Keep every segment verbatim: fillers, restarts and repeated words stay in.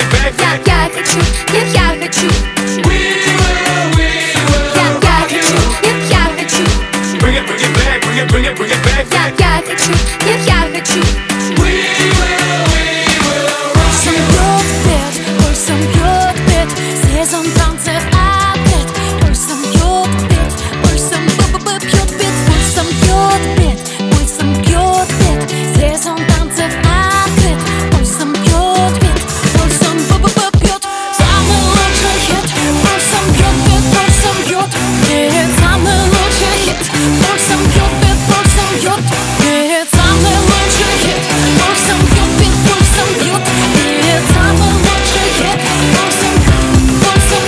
it back, back. Я, я хочу, нет, я хочу. We will, we will Я, я rock you. хочу, нет, я хочу. Bring it, bring it back, bring it, bring it, bring it back, Я, back. я хочу, нет, я хочу. We will, we will rock Пульсом you. бьет бит, пульсом бьет бит. Сезон танцев опять. Пульсом бьет бит, пульсом б-б-б бьет бит. Пульсом бьет бит, пульсом бьет бит. Сезон танцев открыт. Пульсом бьет бит, пульсом б-б-б бьет. Самый лучший хит. Пульсом бьет бит, пульсом бьет бит. Самый лучший хит. Пульсом бьет бит, пульсом бьет бит. Самый лучший хит. Пульсом бьет бит, пульсом бьет бит. Самый лучший хит. Пульсом, пульсом.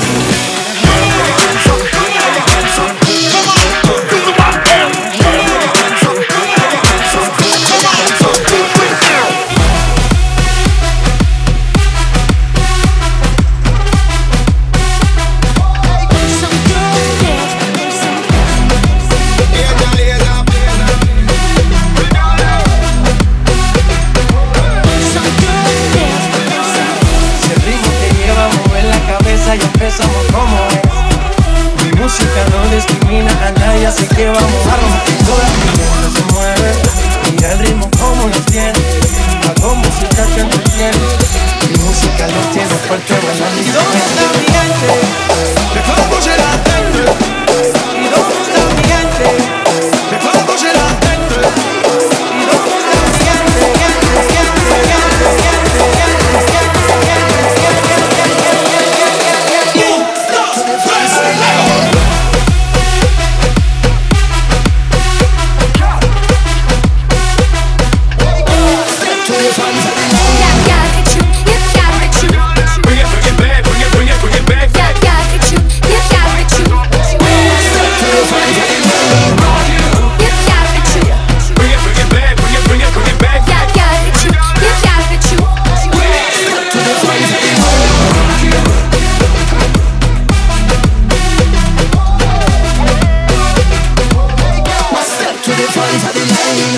Пульсом бьет бит, пульсом. Pulsом bьет бит, pulsом. Si el ritmo te lleva a mover la cabeza y empezamos como es. Mi música no discrimina a nadie, así que vamos a romper. Toda mi mente se mueve, mira el ritmo como nos tiene. Hago música que entretiene, mi música los tiene fuerte bailando. ¿Y dónde está mi gente?